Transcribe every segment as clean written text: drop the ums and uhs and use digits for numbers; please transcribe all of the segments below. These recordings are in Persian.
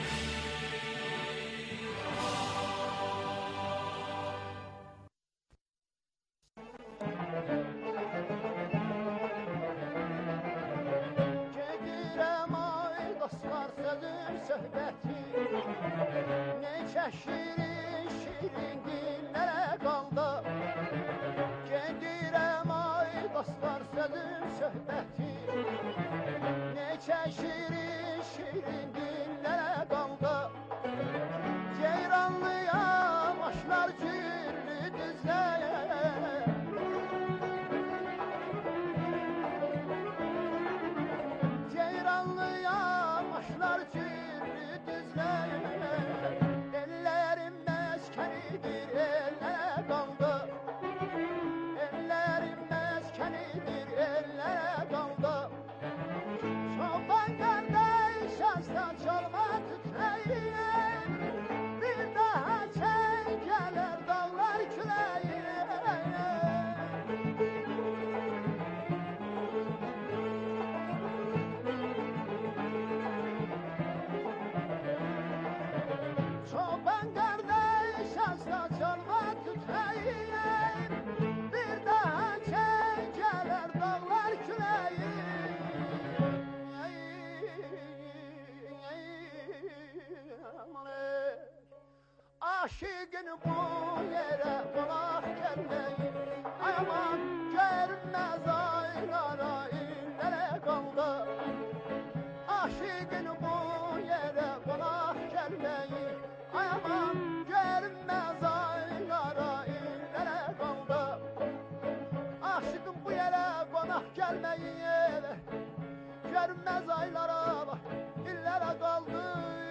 Gedirəm ay dostlar sözüm söhbəti, neçə şirin şirin dillərə qaldı. Gedirəm ay dostlar sözüm söhbəti, neçə şirin şirin dillərə qaldı. Ceyranlıyam aşlar cürlü düzləyəm, Ceyranlıyam aşlar cürlü düzləyəm. Ellərim məskənidir ellərə qaldı, ellərim məskənidir ellərə qaldı. Çoban qardaş asla çalma tütəyim, bir daha çəngələr dağlar küləyim. Çoban qardaş asla çalma tütəyim, bir daha çəngələr dağlar küləyim. Aşıqın bu yerə qonaq gəlməyin, ay aman görünməz aylara illərə qaldı. Aşıqın bu yerə qonaq gəlməyin, ay aman görünməz aylara illərə qaldı. Aşıqın bu yerə qonaq gəlməyin, görünməz aylara illərə qaldı.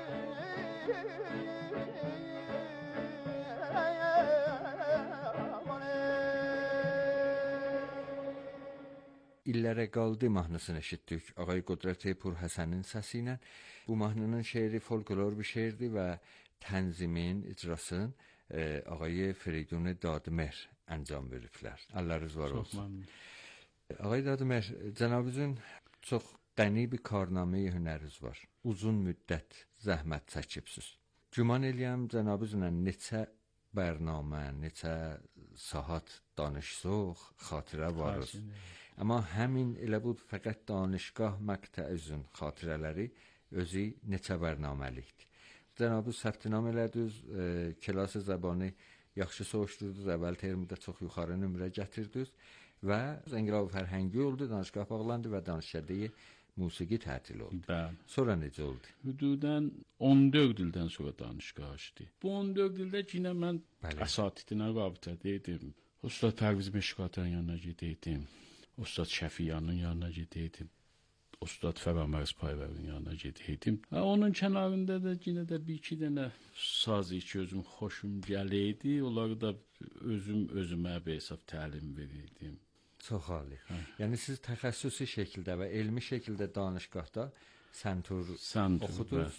İllərə qaldı mahnısını eşitdik. Ağay Qudret Purhəsənin səsi ilə. Bu mahnının şeiri folklor bir şeirdir və tənzimin, icrasının ağay Feridun Dadmer əncam veriblər. Allah rızvar olsun. Ağay Dadmer, cənabınızın çox qəni bir karnaməyə hünəriniz var. Uzun müddət zəhmət çəkibsiz. Güman eləyəm cənabınızla neçə bərnamə, neçə saat danışsaq, xatirə varız. Amma həmin elə bu fəqət danışqah məqtəizün xatirələri özü neçə bərnaməlikdir. Cənabınız səbtinam elədiniz, kilası zəbanı yaxşı soğuşdurdunuz, əvvəl termdə çox yuxarı nömrə gətirdiniz və İnqilab Fərhəngi oldu, danışqah bağlandı və danışgahda musiqi tətil oldu. Bəli. Sonra necə oldu? Hüdudən 14 ildən sonra danışqah açdı. Bu 14 ildə yenə mən əsatidinə rabitədəydim. Ustad Pərviz Meşqatın yanına gedəydim. Ustad Şəfiyanın yanına gedəydim. Ustad Fərəməz Payvərin yanına gedəydim. Onun kənarında da yenə də bir iki dənə saz ki özüm xoşum gələydi. Onları da özümə bir hesab təlim verirdim. Çox ali. Yəni siz təxəssüsi şəkildə və elmi şəkildə danışqahda santur oxudunuz.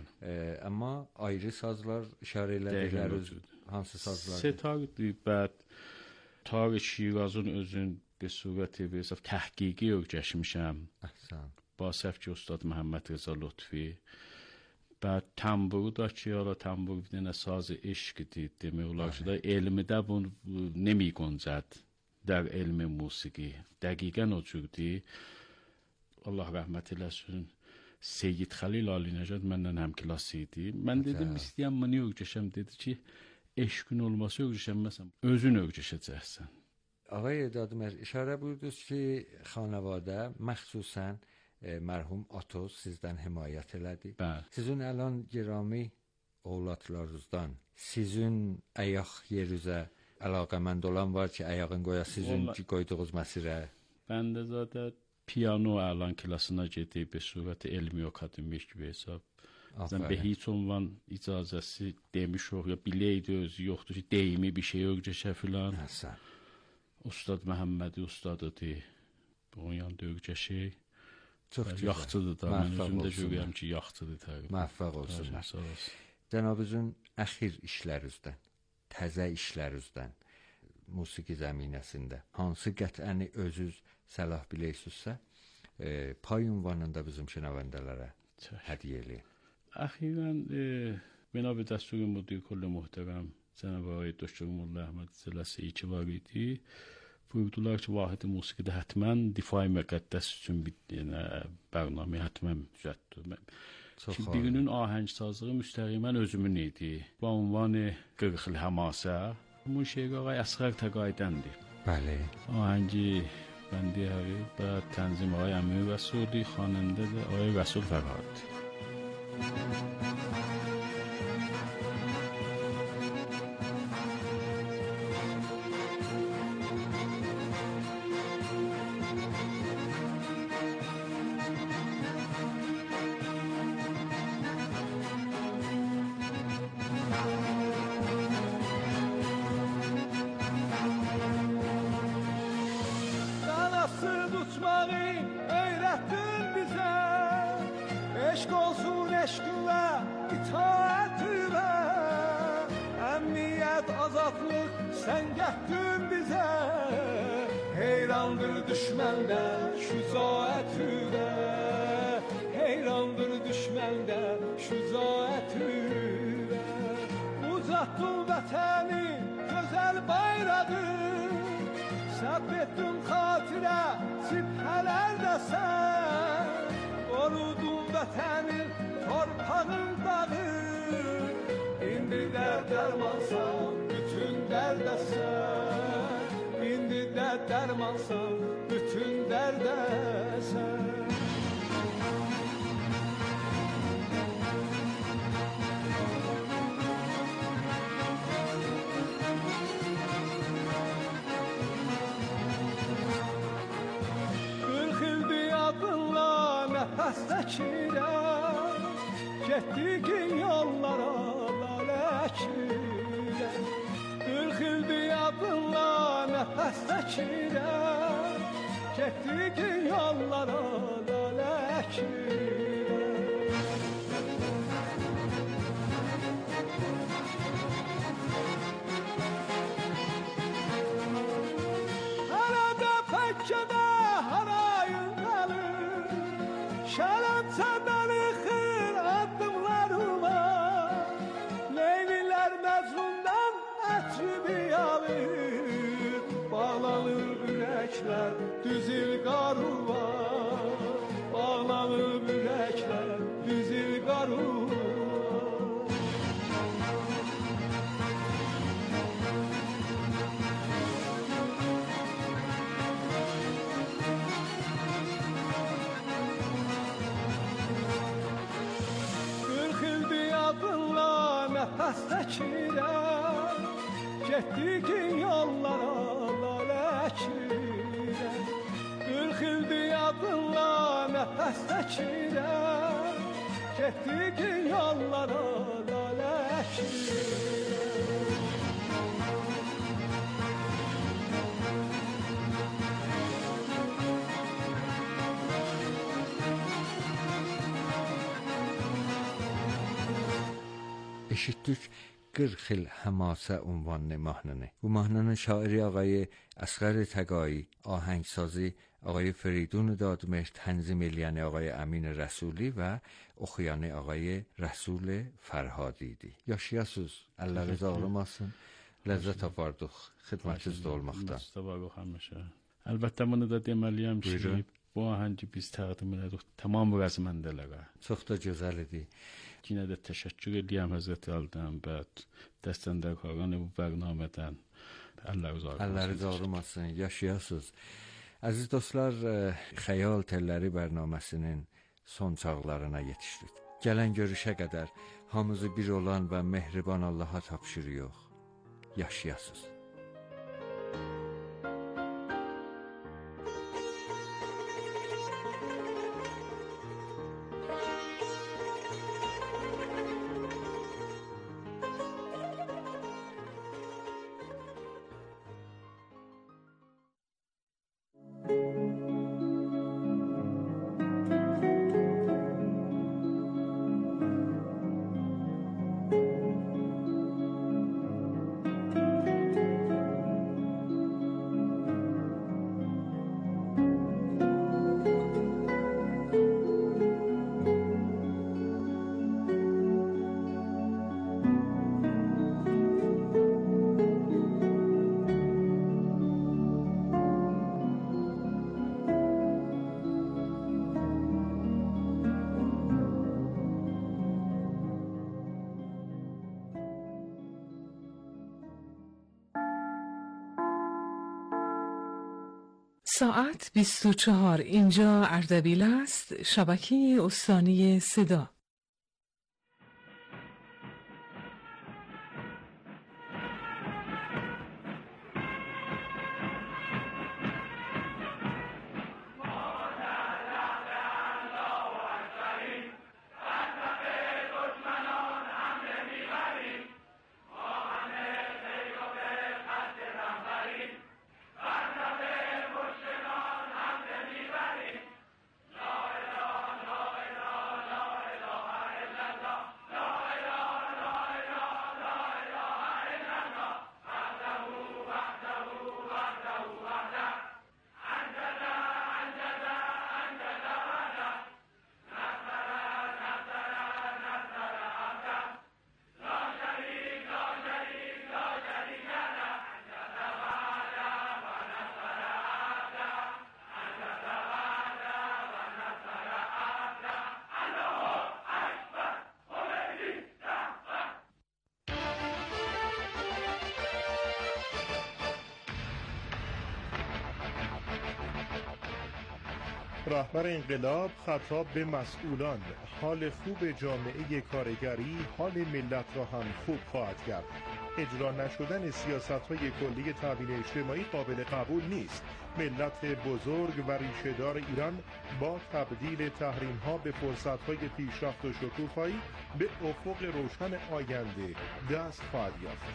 Amma ayrı sazlar işarə elədikləriniz hansı sazlar? Setardır, bəd Tarık Şirazın özün bir surəti bir hesab təhqiqi öyrəşmişəm. Əhsən. Ba səfki Ustad Məhəmməd Rəza Lütfi. Bəd tamburu da ki, ala tambur bir dənə sazı eşqdir. Demək olar ki, da elmidə bu nemi qoncad. در علم موسیقی دقیقاً oturdu. Allah rəhmət eləsin. Seyyid Xəlil Ali Nəcad məndən həmkilas idi. Mən dedim istəyəm məni öyrəşəm, dedi ki, eşqin olması öyrəşənməsən, özün öyrəşəcəksən. Ağay Dadmer, işarə buyurdunuz ki, xanəvadə məxsusən mərhum Atos sizdən himayət elədi. Bəli. Sizin əlan girami ovladlarınızdan sizin ayaq yerüzə əlaqəmənd olan var ki, ayağın qoya sizin qoyduğunuz məsirə. Bəndə zadə piyano əlan klasına gedib, bir surəti elmi akademik bir hesab. Zən be heç onvan icazəsi demiş ox, ya biləydi özü yoxdur ki, deyimi bir şey öyrəşə filan. Həsən. Ustad Məhəmmədi ustadıdır. Onun yanında öyrəşək. Çox gözəl. Yaxçıdır da, mən özümdə görürəm ki, yaxçıdır təqib. Məvəffəq olsunlar. Cənabınızın əxir işlərinizdən, təzə işlərinizdən, musiqi zəminəsində hansı qət'əni özünüz səlah biləysinizsə, pay ünvanında bizim şənavəndələrə hədiyyə eləyin. اخیراً بنا به دستور مدیر کل محترم جناب آقای دکتر مولا احمد جلسه‌ای که واردی buyurdular ki Vahid musiqide həttəmən Difai Müqəddəs üçün bir proqramı həttəmən düzəltdi. Ki birinin ahəngsazlığı müstəqimən özümün idi. Bu ünvanı 40 il həmasə. Bu şeir ağay Əsğər Təqaidəndir. Bəli. Ahəngi bəndiyəri və tənzim ağay Əmir Rəsuli, xanəndə də ağay Rəsul Fərhad. Sen gətdin bizə heyrandır düşməndə şücaətüdə heyrandır düşməndə şücaətüdə uzatdın vətəni gözəl bayrağı səbr etdin xatirə sibhələrdə sən qorudun vətəni torpağın dağı indi dərmansan bütün dərdəsən indi dərmansan bütün dərdəsən Qırx ildir adınla nəfəs çəkirəm getdiyin yollara lələkirəm 40 ildir adınla nəfəs çəkirəm getdiyin yollara lələkirəm Hərədə Məkkədə harayın qalır şələm səndəli xır addımlarıma Leylilər Məcnundan ətrini alır Bağlanır ürəklər düzil qaruva Bağlanır ürəklər düzil qaruva Nəfəs çəkirəm getdiyin yollara lələkirəm 40 ildir adınla nəfəs çəkirəm getdiyin yollara lələkirəm eşitdik 40 il həmasə ünvanlı mahnını. Bu mahnının şairi ağay Əsğər Təqai, ahəngsazi ağay Feridun Dadmehr, tənzim eləyəni ağay Əmin Rəsuli və oxuyanı ağay Rəsul Fərhadi idi. Yaşayasınız, əlləriniz ağrımasın. Ləzzət apardıq xidmətinizdə olmaqdan. Təşəkkür həmişə. Əlbəttə bunu da deməliyəm ki, bu ahəngi biz təqdim elədik tamam rəzməndələrə. Çox da gözəl idi. Yine de teşekkür edeyim Hazreti Ali'den bəd dəstəndərkarlarına bu proqramdan əlləriniz ağrımasın, yaşayasınız. Əziz dostlar, Xəyal Telləri bərnaməsinin son çağlarına yetişdik. Gələn görüşə qədər hamımızı bir olan və mehriban Allaha tapşırıq. Yaşayasınız. ساعت 24. اینجا اردبیل است، شبکه استانی صدا. رهبر انقلاب خطاب به مسئولان: حال خوب جامعه کارگری حال ملت را هم خوب خواهد کرد. اجرا نشدن سیاست‌های کلی تامین اجتماعی قابل قبول نیست. ملت بزرگ و ریشه‌دار ایران با تبدیل تحریم‌ها به فرصت‌های پیشرفت و شکوفایی به افق روشن آینده دست خواهد یافت.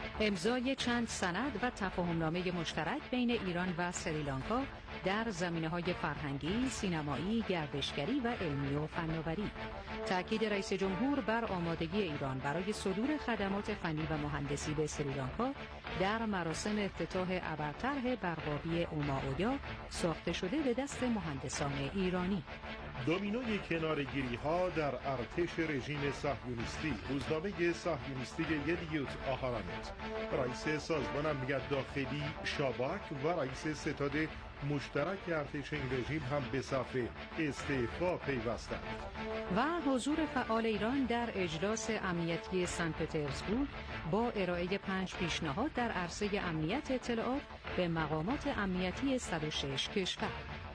امضای چند سند و تفاهمنامه مشترک بین ایران و سریلانکا در زمینه‌های فرهنگی، سینمایی، گردشگری و علمی و فناوری. تاکید رئیس جمهور بر آمادگی ایران برای صدور خدمات فنی و مهندسی به سریلانکا در مراسم افتتاح ابرطرح برقابی اوماویا ساخته شده به دست مهندسان ایرانی. دومینوی کنارگیری‌ها در ارتش رژیم صهیونیستی. روزنامه صهیونیستی یدیوت آهارانت. رئیس سازمان امنیت داخلی شاباک و رئیس ستاد مشترک ارتش این رژیم هم به صف استعفا پیوستند. و حضور فعال ایران در اجلاس امنیتی سن پترزبورگ با ارائه 5 پیشنهاد در عرصه امنیت اطلاعات به مقامات امنیتی 106 کشور.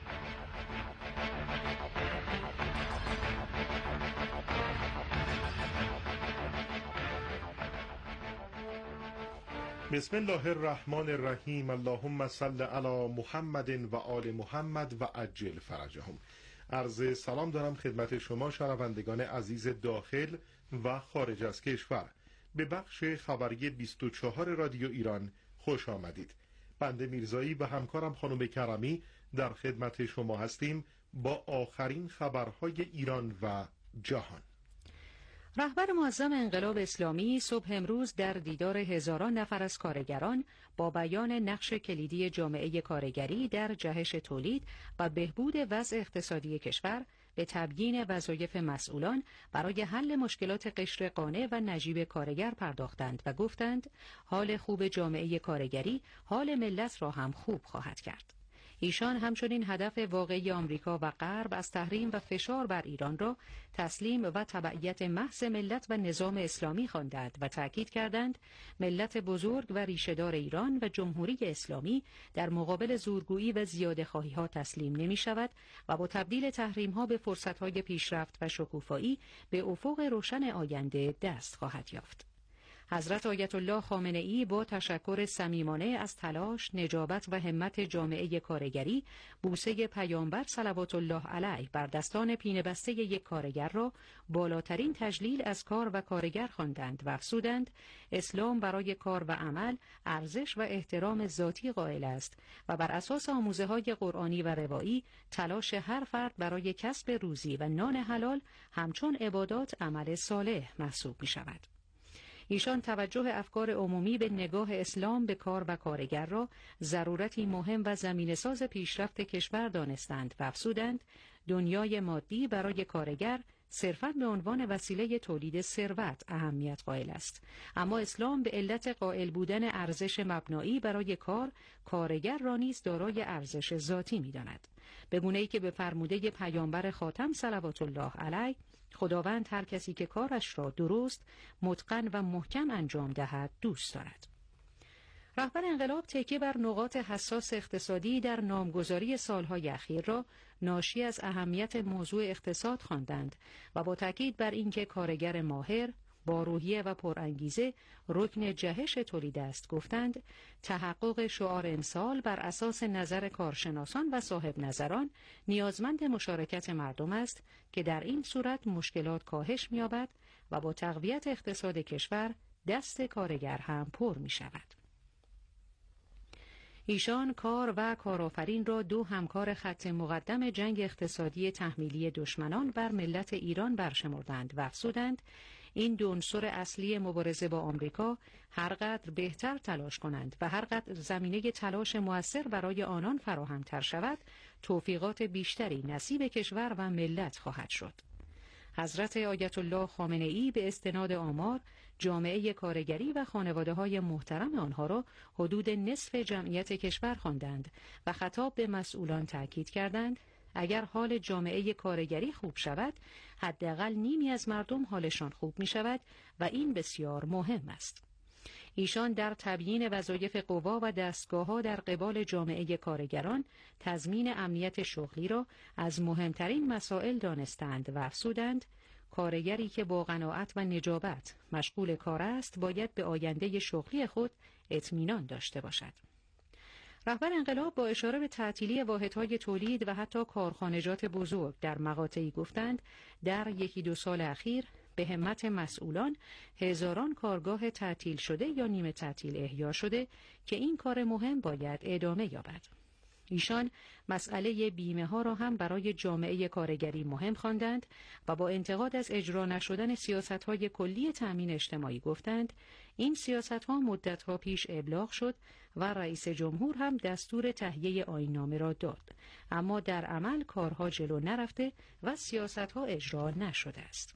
بسم الله الرحمن الرحیم. اللهم صل علی محمد و آل محمد و عجل فرجهم. عرض سلام دارم خدمت شما شنوندگان عزیز داخل و خارج از کشور. به بخش خبری 24 رادیو ایران خوش آمدید. بنده میرزایی و همکارم خانم کرمی در خدمت شما هستیم با آخرین خبرهای ایران و جهان. رهبر معظم انقلاب اسلامی صبح امروز در دیدار هزاران نفر از کارگران با بیان نقش کلیدی جامعه کارگری در جهش تولید و بهبود وضع اقتصادی کشور به تبیین وظایف مسئولان برای حل مشکلات قشر قانع و نجیب کارگر پرداختند و گفتند حال خوب جامعه کارگری حال ملت را هم خوب خواهد کرد. ایشان همچنین هدف واقعی آمریکا و غرب از تحریم و فشار بر ایران را تسلیم و تبعیت محض ملت و نظام اسلامی خواندند و تأکید کردند ملت بزرگ و ریشه‌دار ایران و جمهوری اسلامی در مقابل زورگویی و زیاده‌خواهی‌ها تسلیم نمی‌شود و با تبدیل تحریم‌ها به فرصت‌های پیشرفت و شکوفایی به افق روشن آینده دست خواهد یافت. حضرت آیت الله خامنه‌ای با تشکر صمیمانه از تلاش، نجابت و همت جامعه کارگری، بوسه پیامبر صلوات الله علیه بر دستان پینه بسته یک کارگر را بالاترین تجلیل از کار و کارگر خواندند و افزودند اسلام برای کار و عمل ارزش و احترام ذاتی قائل است و بر اساس آموزه‌های قرآنی و روایی تلاش هر فرد برای کسب روزی و نان حلال همچون عبادات عمل صالح محسوب می‌شود. ایشان توجه افکار عمومی به نگاه اسلام به کار و کارگر را ضرورتی مهم و زمینه‌ساز پیشرفت کشور دانستند و افزودند دنیای مادی برای کارگر صرفاً به عنوان وسیله تولید ثروت اهمیت قائل است، اما اسلام به علت قائل بودن ارزش مبنایی برای کار، کارگر را نیز دارای ارزش ذاتی می‌داند، به گونه‌ای که به فرموده پیامبر خاتم صلوات الله علیه خداوند هر کسی که کارش را درست، متقن و محکم انجام دهد دوست دارد. رهبر انقلاب تکیه بر نقاط حساس اقتصادی در نامگذاری سالهای اخیر را ناشی از اهمیت موضوع اقتصاد خواندند و با تاکید بر اینکه کارگر ماهر، با روحیه و پرانگیزه رکن جهش تولید است گفتند تحقق شعار امسال بر اساس نظر کارشناسان و صاحب نظران نیازمند مشارکت مردم است که در این صورت مشکلات کاهش می‌یابد و با تقویت اقتصاد کشور دست کارگر هم پر می‌شود. ایشان کار و کارآفرین را دو همکار خط مقدم جنگ اقتصادی تحمیلی دشمنان بر ملت ایران برشمردند و افزودند این دو عنصر اصلی مبارزه با آمریکا هر قدر بهتر تلاش کنند و هر قدر زمینه تلاش مؤثر برای آنان فراهم‌تر شود، توفیقات بیشتری نصیب کشور و ملت خواهد شد. حضرت آیت الله خامنه‌ای به استناد آمار جامعه کارگری و خانواده‌های محترم آنها را حدود نصف جمعیت کشور خواندند و خطاب به مسئولان تاکید کردند اگر حال جامعه کارگری خوب شود، حداقل نیمی از مردم حالشان خوب می شود و این بسیار مهم است. ایشان در تبیین وظایف قوا و دستگاه‌ها در قبال جامعه کارگران تضمین امنیت شغلی را از مهمترین مسائل دانستند و افزودند کارگری که با قناعت و نجابت مشغول کار است باید به آینده شغلی خود اطمینان داشته باشد. رهبر انقلاب با اشاره به تعطیلی واحدهای تولید و حتی کارخانجات بزرگ در مقاطعی گفتند در یکی دو سال اخیر به همت مسئولان هزاران کارگاه تعطیل شده یا نیمه تعطیل احیا شده که این کار مهم باید ادامه یابد. ایشان مسئله بیمه ها را هم برای جامعه کارگری مهم خواندند و با انتقاد از اجرا نشدن سیاست های کلی تأمین اجتماعی گفتند این سیاست ها مدت ها پیش ابلاغ شد و رئیس جمهور هم دستور تهیه آیین‌نامه را داد، اما در عمل کارها جلو نرفته و سیاست ها اجرا نشده است.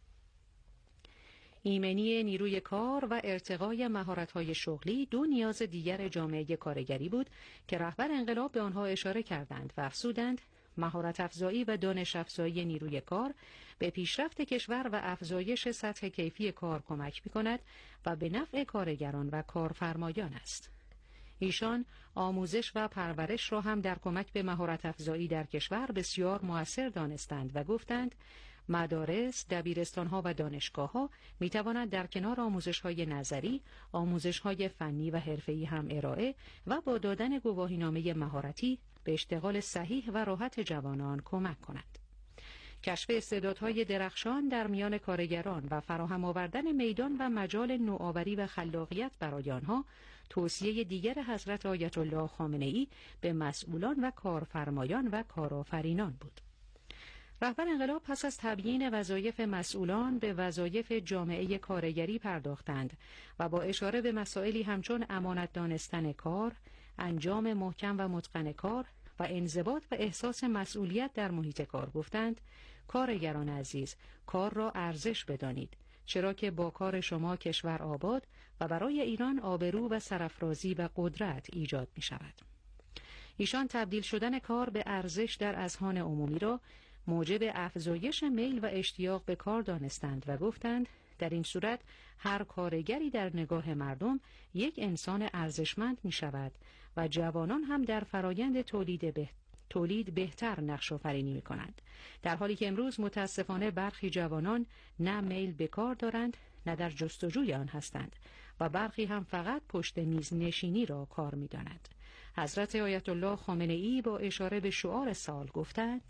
ایمنی نیروی کار و ارتقای مهارت‌های شغلی دو نیاز دیگر جامعه کارگری بود که رهبر انقلاب به آنها اشاره کردند و افزودند مهارت افزایی و دانش افزایی نیروی کار به پیشرفت کشور و افزایش سطح کیفی کار کمک می‌کند و به نفع کارگران و کارفرمایان است. ایشان آموزش و پرورش را هم در کمک به مهارت افزایی در کشور بسیار مؤثر دانستند و گفتند مدارس، دبیرستان‌ها و دانشگاه‌ها می‌توانند در کنار آموزش‌های نظری، آموزش‌های فنی و حرفه‌ای هم ارائه و با دادن گواهینامه مهارتی به اشتغال صحیح و راحت جوانان کمک کنند. کشف استعدادهای درخشان در میان کارگران و فراهم آوردن میدان و مجال نوآوری و خلاقیت برای آنها توصیه دیگر حضرت آیت الله خامنه‌ای به مسئولان و کارفرمایان و کارآفرینان بود. رهبر انقلاب پس از تبیین وظایف مسئولان به وظایف جامعه کارگری پرداختند و با اشاره به مسائلی همچون امانت دانستن کار، انجام محکم و متقن کار و انضباط و احساس مسئولیت در محیط کار گفتند کارگران عزیز کار را ارزش بدانید، چرا که با کار شما کشور آباد و برای ایران آبرو و سرافرازی و قدرت ایجاد می شود. ایشان تبدیل شدن کار به ارزش در اذهان عمومی را موجب افزایش میل و اشتیاق به کار دانستند و گفتند در این صورت هر کارگری در نگاه مردم یک انسان ارزشمند می شود و جوانان هم در فرایند تولید بهتر نقش آفرینی می کنند، در حالی که امروز متاسفانه برخی جوانان نه میل به کار دارند نه در جستجوی آن هستند و برخی هم فقط پشت میز نشینی را کار می دانند. حضرت آیت الله خامنه‌ای با اشاره به شعار سال گفتند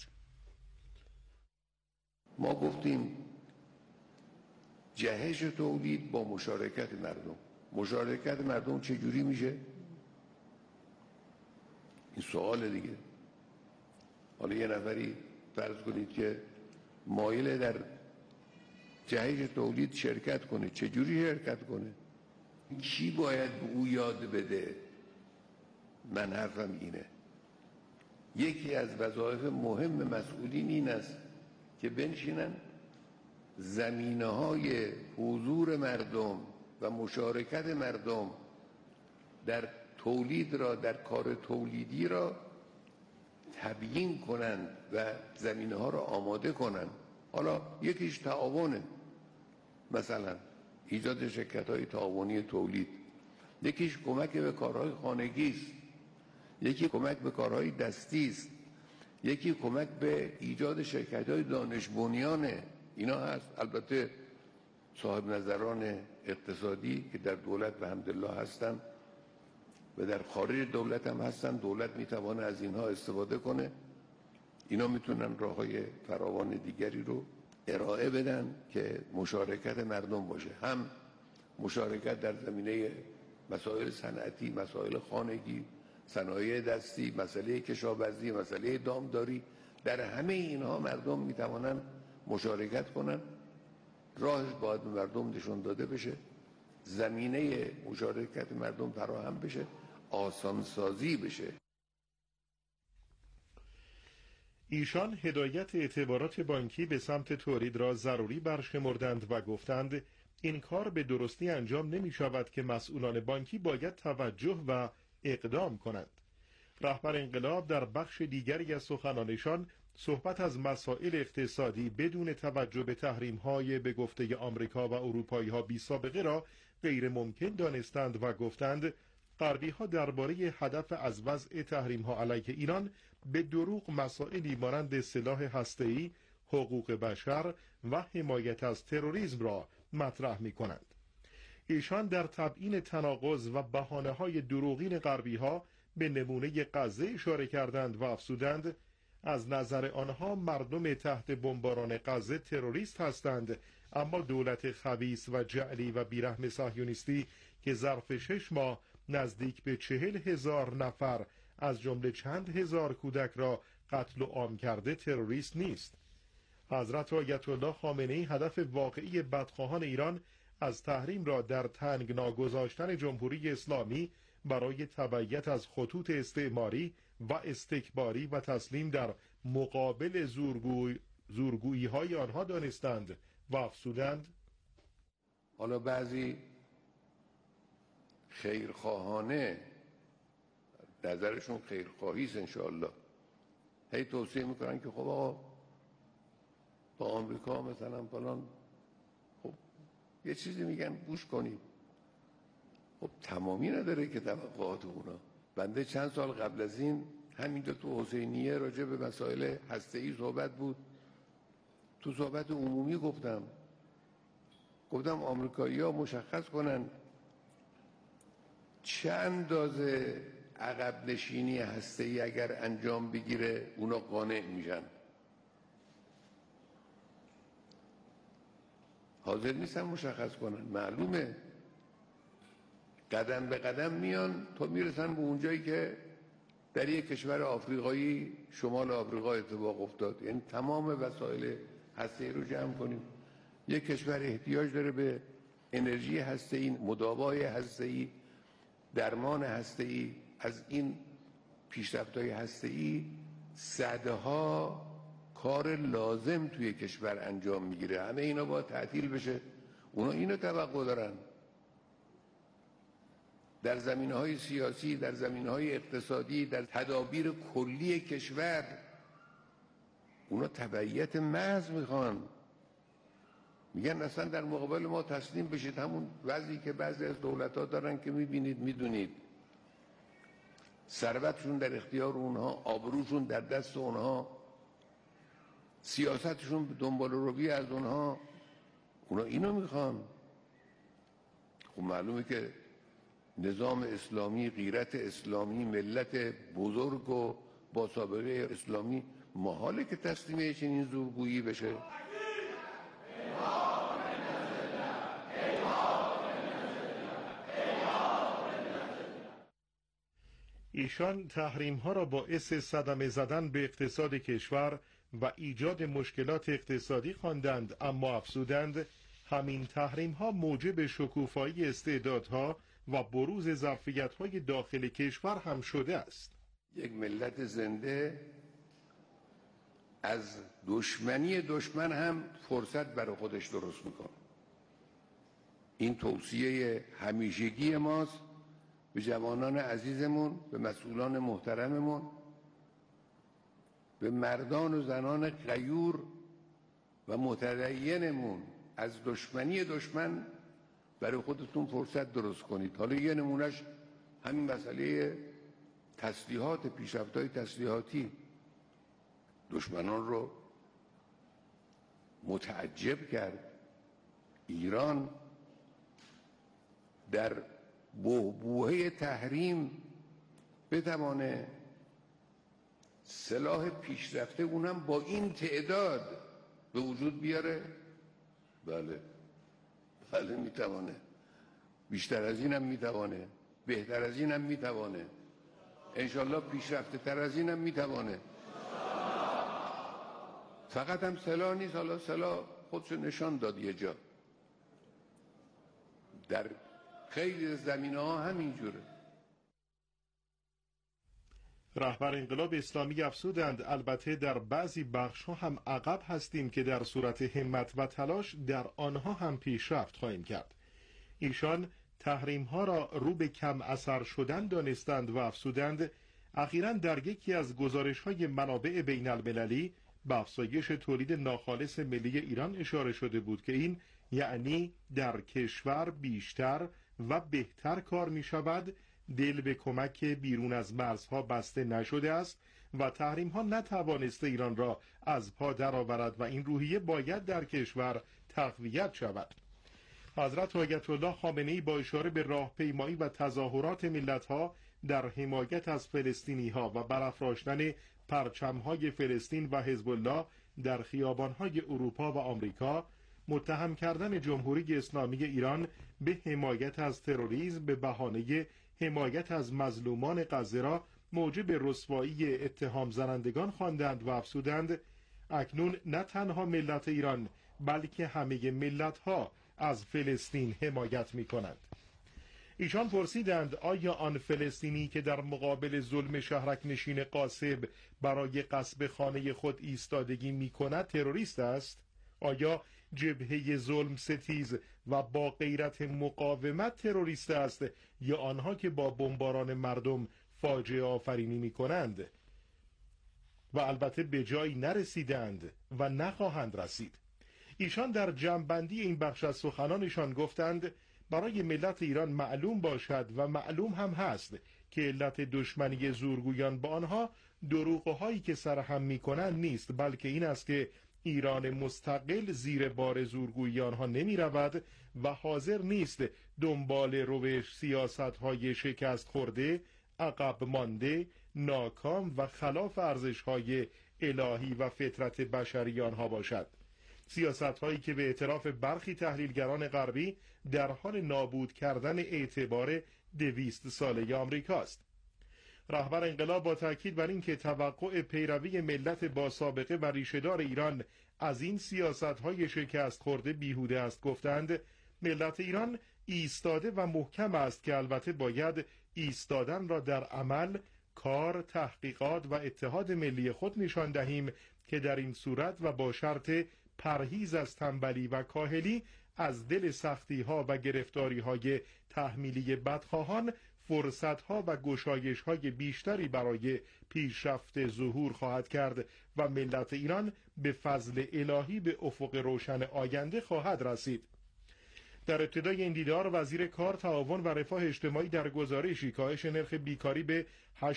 ما گفتیم جهش تولید با مشارکت مردم. مشارکت مردم چجوری میشه؟ این سوال دیگه. حالا یه نفری فرض کنید که مایل در جهش تولید شرکت کنه، چجوری شرکت کنه؟ کی باید به او یاد بده؟ من حرفم اینه یکی از وظایف مهم مسئولین این است که بنشینن زمینه‌های حضور مردم و مشارکت مردم در تولید را، در کار تولیدی را تبیین کنند و زمینه‌ها را آماده کنند. حالا یکیش تعاونه، مثلا ایجاد شرکت‌های تعاونی تولید، یکیش کمک به کارهای خانگی است، یکی کمک به کارهای دستی است، یکی کمک به ایجاد شرکت‌های دانش بنیانه. اینا هست. البته صاحب نظران اقتصادی که در دولت به حمدالله هستن و در خارج دولت هم هستن، دولت میتوانه از اینها استفاده کنه. اینا میتونن راه‌های فراوان دیگری رو ارائه بدن که مشارکت مردم باشه، هم مشارکت در زمینه مسائل صنعتی، مسائل خانگی، صنایع دستی، مسئله کشاورزی، مسئله دامداری. در همه اینها مردم میتوانن مشارکت کنن. راهش باید به مردم نشون داده بشه، زمینه مشارکت مردم فراهم بشه، آسانسازی بشه. ایشان هدایت اعتبارات بانکی به سمت تولید را ضروری برشمردند و گفتند این کار به درستی انجام نمی شود که مسئولان بانکی باید توجه و اقدام کنند. رهبر انقلاب در بخش دیگری از سخنانشان صحبت از مسائل اقتصادی بدون توجه به تحریم‌های به گفته آمریکا و اروپایی‌ها بی سابقه را غیر ممکن دانستند و گفتند غربی‌ها درباره هدف از وضع تحریم‌ها علیه ایران به دروغ مسائلی مانند سلاح هسته‌ای، حقوق بشر و حمایت از تروریسم را مطرح می‌کنند. ایشان در تبیین تناقض و بهانه‌های دروغین غربی‌ها به نمونه غزه اشاره کردند و افزودند از نظر آنها مردم تحت بمباران غزه تروریست هستند، اما دولت خبیث و جعلی و بیرحم صهیونیستی که ظرف 6 ماه نزدیک به 40,000 نفر از جمله چند هزار کودک را قتل و عام کرده تروریست نیست. حضرت آیت الله خامنه‌ای هدف واقعی بدخواهان ایران از تحریم را در تنگنا گذاشتن جمهوری اسلامی برای تبعیت از خطوط استعماری و استکباری و تسلیم در مقابل زورگویی های آنها دانستند و افزودند حالا بعضی خیرخواهانه، نظرشون خیرخواهی است انشاءالله، هی توصیه میکنن که خب آقا با آمریکا مثلا فلان، خب یه چیزی میگن گوش کنید. خب تمامی نداره که توقعات اونا. بنده چند سال قبل از این همینجا تو حسینیه راجع به مسائل هسته‌ای صحبت بود، تو صحبت عمومی گفتم آمریکایی‌ها مشخص کنن چه اندازه عقب نشینی هسته‌ای اگر انجام بگیره اونا قانع میشن. حاضر نیستن مشخص کنن، معلومه قدم به قدم میان تا میرسن به اونجایی که در یک کشور آفریقایی شمال آفریقا اتفاق افتاد. یعنی تمام وسایل هسته‌ای رو جمع کنیم. یک کشور احتیاج داره به انرژی هسته‌ای، مداوای هسته‌ای، درمان هسته‌ای. از این پیشرفت‌های هسته‌ای صدها کار لازم توی کشور انجام میگیره. همه اینا باید تعطیل بشه. اونا اینو توقع دارن. در زمینه‌های سیاسی، در زمینه‌های اقتصادی، در تدابیر کلی کشور اونا تبعیت محض میخوان. میگن اصلا در مقابل ما تسلیم بشید، همون وضعی که بعضی از دولت‌ها دارن که میبینید میدونید. ثروتشون در اختیار اونها، آبروشون در دست اونها، سیاستشون دنبال روی از اونها. اونا اینو میخوان. خب معلومه که نظام اسلامی، غیرت اسلامی، ملت بزرگ و با سابقه اسلامی محاله که تسلیم چنین زورگویی بشه. ایشان تحریم ها را باعث صدمه زدن به اقتصاد کشور و ایجاد مشکلات اقتصادی خواندند، اما افزودند همین تحریم ها موجب شکوفایی استعدادها و بروز ظرفیت‌های داخل کشور هم شده است. یک ملت زنده از دشمنی دشمن هم فرصت برای خودش درست میکنه. این توصیه همیشگی ماست به جوانان عزیزمون، به مسئولان محترممون، به مردان و زنان غیور و متدینمون. از دشمنی دشمن برای خودتون فرصت درست کنید. حالا یه نمونهش همین مسئله تسلیحات، پیشرفت‌های تسلیحاتی دشمنان رو متعجب کرد. ایران در بحبوحه تحریم بتوانه سلاح پیشرفته اونم با این تعداد به وجود بیاره؟ بله میتوانه. بیشتر از اینم میتوانه، بهتر از اینم میتوانه، انشالله پیشرفته تر از اینم میتوانه. فقط هم سلاح نیست، حالا سلاح خودشو نشان داد یه جا، در خیلی زمینه ها همینجوره. رهبر انقلاب اسلامی افزودند البته در بعضی بخش‌ها هم عقب هستیم که در صورت همت و تلاش در آنها هم پیشرفت خواهیم کرد. ایشان تحریم‌ها را رو به کم اثر شدن دانستند و افزودند اخیراً در یکی از گزارش‌های منابع بین المللی به افزایش تولید ناخالص ملی ایران اشاره شده بود که این یعنی در کشور بیشتر و بهتر کار می شود، دل به کمک بیرون از مرزها بسته نشده است و تحریم ها نتوانسته ایران را از پا درآورد و این روحیه باید در کشور تقویت شود. حضرت آیت الله خامنه‌ای با اشاره به راهپیمایی و تظاهرات ملت‌ها در حمایت از فلسطینی‌ها و برافراشتن پرچم‌های فلسطین و حزب الله در خیابان‌های اروپا و آمریکا، متهم کردن جمهوری اسلامی ایران به حمایت از تروریسم به بهانه حمایت از مظلومان غزه را موجب رسوایی اتهام زنندگان خواندند و افزودند اکنون نه تنها ملت ایران بلکه همه ملت‌ها از فلسطین حمایت می‌کنند. ایشان پرسیدند آیا آن فلسطینی که در مقابل ظلم شهرک نشین غاصب برای غصب خانه خود ایستادگی می‌کند تروریست است؟ آیا جبهه ظلم ستیز و با غیرت مقاومت تروریست است یا آنها که با بمباران مردم فاجعه آفرینی می‌کنند و البته به جایی نرسیدند و نخواهند رسید؟ ایشان در جمع‌بندی این بخش از سخنانشان گفتند برای ملت ایران معلوم باشد و معلوم هم هست که علت دشمنی زورگویان با آنها دروغ‌هایی که سرهم می‌کنند نیست، بلکه این است که ایران مستقل زیر بار زورگویی آنها نمی رود و حاضر نیست دنبال روش سیاست‌های شکست خورده، عقب مانده، ناکام و خلاف ارزش‌های الهی و فطرت بشری آنها باشد. سیاست‌هایی که به اعتراف برخی تحلیلگران غربی در حال نابود کردن اعتبار 200 ساله آمریکاست. رهبر انقلاب با تاکید بر اینکه توقع پیروی ملت با سابقه و ریشه‌دار ایران از این سیاست‌های شکست خورده بیهوده است گفتند ملت ایران ایستاده و محکم است که البته باید ایستادن را در عمل، کار، تحقیقات و اتحاد ملی خود نشان دهیم که در این صورت و با شرط پرهیز از تنبلی و کاهلی از دل سختی‌ها و گرفتاری‌های تحمیلی بدخواهان فرصت‌ها و گشایش‌های بیشتری برای پیشرفت ظهور خواهد کرد و ملت ایران به فضل الهی به افق روشن آینده خواهد رسید. در ابتدای این دیدار وزیر کار، تعاون و رفاه اجتماعی در گزارشی کاهش نرخ بیکاری به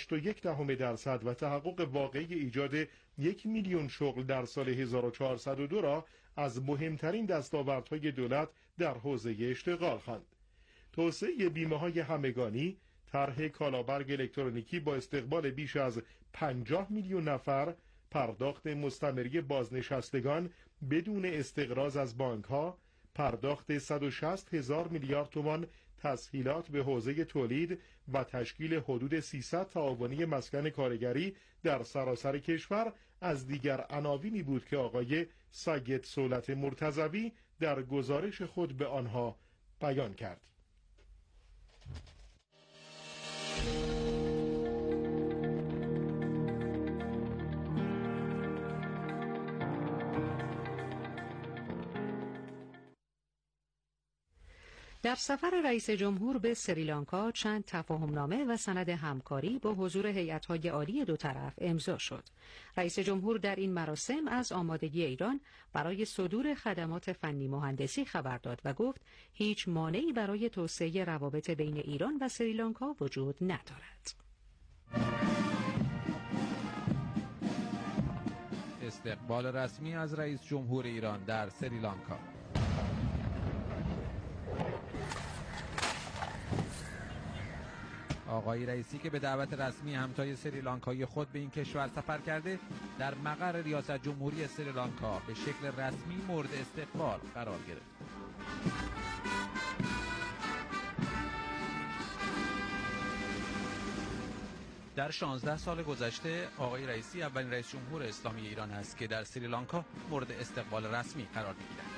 8.1% و تحقق واقعی ایجاد 1,000,000 شغل در سال 1402 را از مهمترین دستاوردهای دولت در حوزه اشتغال خواند. توسعه بیمه‌های همگانی، طرح کالابرگ الکترونیکی با استقبال بیش از 50 میلیون نفر، پرداخت مستمری بازنشستگان بدون استقراض از بانک‌ها، پرداخت 160,000 میلیارد تومان تسهیلات به حوزه تولید و تشکیل حدود 300 تعاونی مسکن کارگری در سراسر کشور از دیگر عناوینی بود که آقای سید صولت مرتضوی در گزارش خود به آنها بیان کرد. در سفر رئیس جمهور به سریلانکا چند تفاهمنامه و سند همکاری با حضور هیئت‌های عالی دو طرف امضا شد. رئیس جمهور در این مراسم از آمادگی ایران برای صدور خدمات فنی مهندسی خبر داد و گفت هیچ مانعی برای توسعه روابط بین ایران و سریلانکا وجود ندارد. استقبال رسمی از رئیس جمهور ایران در سریلانکا. آقای رئیسی که به دعوت رسمی همتای سریلانکایی خود به این کشور سفر کرده، در مقر ریاست جمهوری سریلانکا به شکل رسمی مورد استقبال قرار گرفت. در 16 سال گذشته آقای رئیسی اولین رئیس جمهور اسلامی ایران است که در سریلانکا مورد استقبال رسمی قرار می‌گیرد.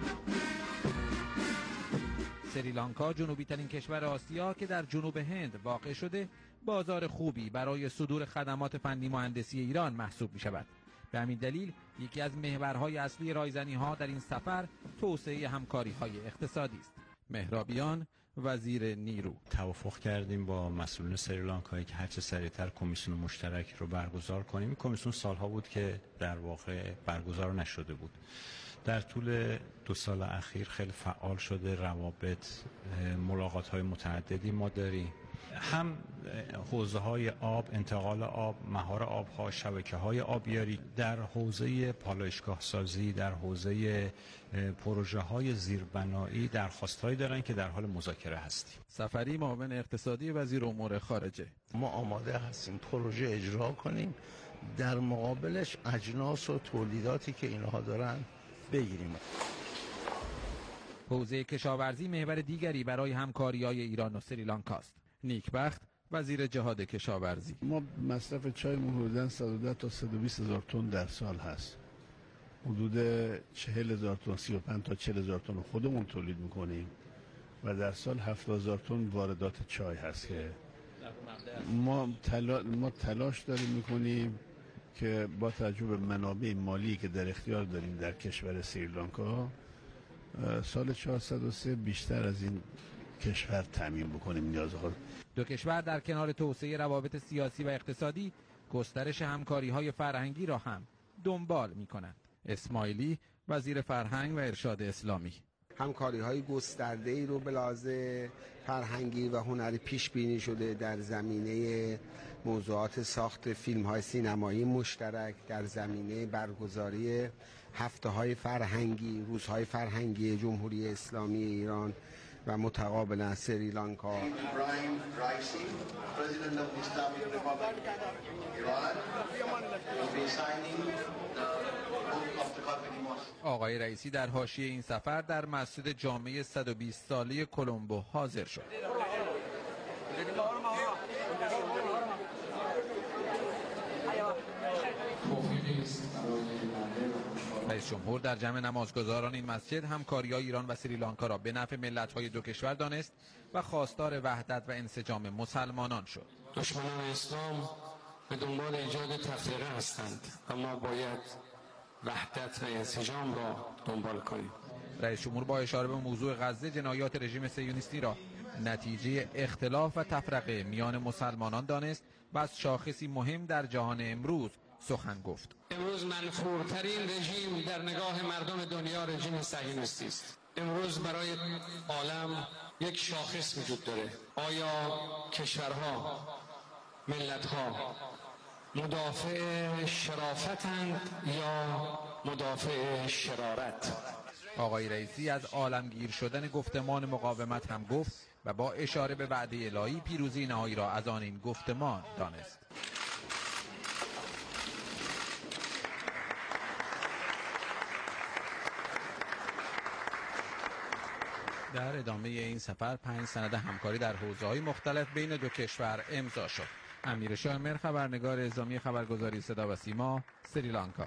سریلانکا جنوبی ترین کشور آسیا که در جنوب هند واقع شده، بازار خوبی برای صدور خدمات فنی مهندسی ایران محسوب می شود. به همین دلیل یکی از محورهای اصلی رایزنی‌ها در این سفر توسعه همکاری‌های اقتصادی است. مهرابیان، وزیر نیرو: توافق کردیم با مسئولین سریلانکایی که هرچه سریعتر کمیسیون مشترک رو برگزار کنیم. این کمیسیون سالها بود که در واقع برگزار نشده بود. در طول 2 سال اخیر خیلی فعال شده روابط، ملاقات‌های متعددی ما داریم. هم حوزه‌های آب، انتقال آب، مهار آب‌ها، شبکه‌های آبیاری، در حوزه پالایشگاه سازی، در حوزه پروژه‌های زیربنایی درخواست‌هایی دارن که در حال مذاکره هستیم. سفری، معاون اقتصادی وزیر امور خارجه: ما آماده هستیم پروژه اجرا کنیم، در مقابلش اجناس و تولیداتی که اینها دارن بگیریم. حوزه کشاورزی محور دیگری برای همکاری‌های ایران و سریلانکا است. نیکبخت، وزیر جهاد کشاورزی: ما مصرف چایمون حدوداً 110 تا 120 هزار تن در سال هست. حدود 40 هزار تن، 35 تا 40 هزار تن خودمون تولید میکنیم و در سال 70 هزار تن واردات چای هست که ما تلاش داریم میکنیم که با توجه به منابع مالی که در اختیار داریم در کشور سریلانکا سال 403 بیشتر از این کشور تامین بکنیم نیازها. دو کشور در کنار توسعه روابط سیاسی و اقتصادی، گسترش همکاری‌های فرهنگی را هم دنبال می‌کنند. اسماعیلی، وزیر فرهنگ و ارشاد اسلامی: همکاری‌های گسترده‌ای رو به لحاظ فرهنگی و هنری پیش بینی شده در زمینه موضوعات ساخت فیلم‌های سینمایی مشترک، در زمینه برگزاری هفته‌های فرهنگی، روزهای فرهنگی جمهوری اسلامی ایران و متقابلا سریلانکا. آقای رئیسی در حاشیه این سفر در مسجد جامع 120 ساله کلمبو حاضر شد. رئیس جمهور در جمع نمازگزاران این مسجد همکاری‌های ایران و سریلانکا را به نفع ملت‌های دو کشور دانست و خواستار وحدت و انسجام مسلمانان شد. دشمنان اسلام به دنبال ایجاد تفرقه هستند و ما باید وحدت و انسجام را دنبال کنیم. رئیس جمهور با اشاره به موضوع غزه جنایات رژیم صهیونیستی را نتیجه اختلاف و تفرقه میان مسلمانان دانست و از شاخصی مهم در جهان امروز سخن گفت. امروز منفورترین رژیم در نگاه مردم دنیا رژیم صهیونیستی است. امروز برای عالم یک شاخص وجود داره. آیا کشورها، ملت‌ها مدافع شرافتند یا مدافع شرارت؟ آقای رئیسی از عالمگیر شدن گفتمان مقاومت هم گفت و با اشاره به وعده الهی پیروزی نهایی را از آن این گفتمان دانست. در ادامه این سفر 5 سند همکاری در حوزه‌های مختلف بین دو کشور امضا شد. امیر شامر، خبرنگار اعزامی خبرگزاری صدا و سیما، سریلانکا.